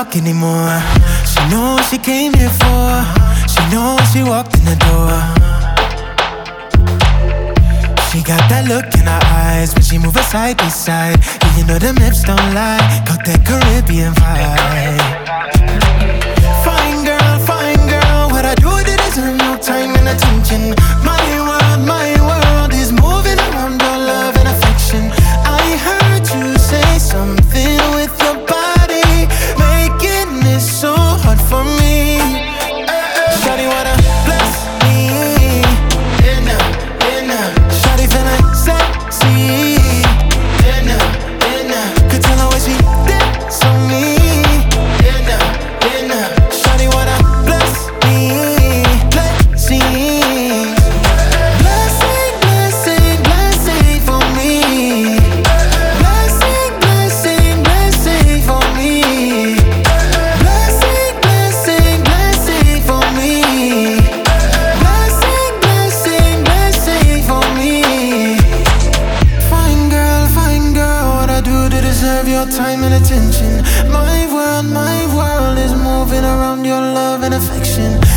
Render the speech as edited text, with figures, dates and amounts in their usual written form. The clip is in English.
talk anymore. She knows she came here for. She knows she walked in the door. She got that look in her eyes when she move her side to side. Yeah, you know them hips don't lie. Got that Caribbean vibe. Fine girl, what I do to deserve no time and attention. My world is moving around your love and affection. I heard you say something with your body, making it so hard for me. Shawty wanna bless me, Shawty feeling sexy, could tell her when she dance on me. Shawty wanna bless me, blessing, blessing for me. Blessing for me. Blessing for me. Blessing for me. Fine girl, what I do to deserve your time and attention. My world is moving around your love and affection.